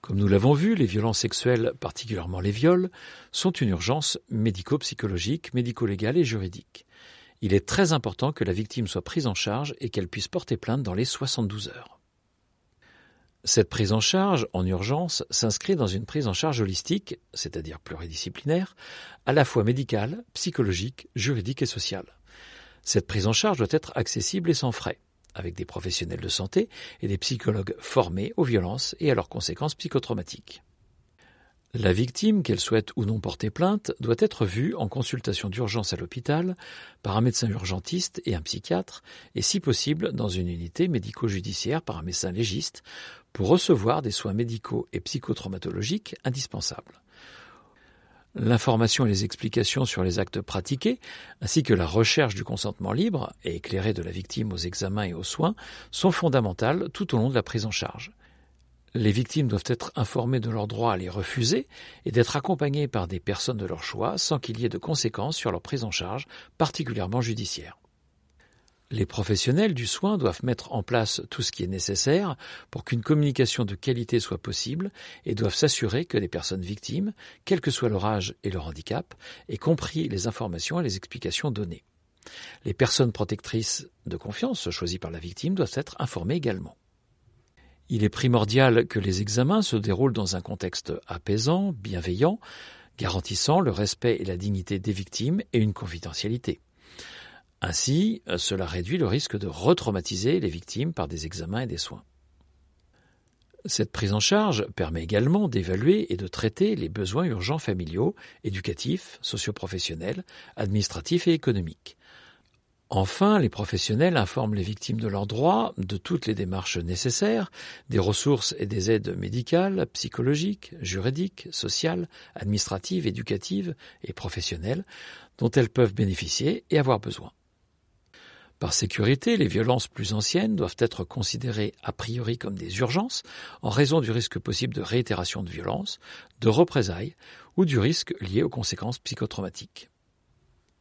Comme nous l'avons vu, les violences sexuelles, particulièrement les viols, sont une urgence médico-psychologique, médico-légale et juridique. Il est très important que la victime soit prise en charge et qu'elle puisse porter plainte dans les 72 heures. Cette prise en charge, en urgence, s'inscrit dans une prise en charge holistique, c'est-à-dire pluridisciplinaire, à la fois médicale, psychologique, juridique et sociale. Cette prise en charge doit être accessible et sans frais, avec des professionnels de santé et des psychologues formés aux violences et à leurs conséquences psychotraumatiques. La victime, qu'elle souhaite ou non porter plainte, doit être vue en consultation d'urgence à l'hôpital par un médecin urgentiste et un psychiatre, et si possible dans une unité médico-judiciaire par un médecin légiste, pour recevoir des soins médicaux et psychotraumatologiques indispensables. L'information et les explications sur les actes pratiqués, ainsi que la recherche du consentement libre et éclairé de la victime aux examens et aux soins, sont fondamentales tout au long de la prise en charge. Les victimes doivent être informées de leur droit à les refuser et d'être accompagnées par des personnes de leur choix sans qu'il y ait de conséquences sur leur prise en charge, particulièrement judiciaire. Les professionnels du soin doivent mettre en place tout ce qui est nécessaire pour qu'une communication de qualité soit possible et doivent s'assurer que les personnes victimes, quel que soit leur âge et leur handicap, aient compris les informations et les explications données. Les personnes protectrices de confiance choisies par la victime doivent être informées également. Il est primordial que les examens se déroulent dans un contexte apaisant, bienveillant, garantissant le respect et la dignité des victimes et une confidentialité. Ainsi, cela réduit le risque de retraumatiser les victimes par des examens et des soins. Cette prise en charge permet également d'évaluer et de traiter les besoins urgents familiaux, éducatifs, socio-professionnels, administratifs et économiques. Enfin, les professionnels informent les victimes de leurs droits, de toutes les démarches nécessaires, des ressources et des aides médicales, psychologiques, juridiques, sociales, administratives, éducatives et professionnelles dont elles peuvent bénéficier et avoir besoin. Par sécurité, les violences plus anciennes doivent être considérées a priori comme des urgences en raison du risque possible de réitération de violences, de représailles ou du risque lié aux conséquences psychotraumatiques.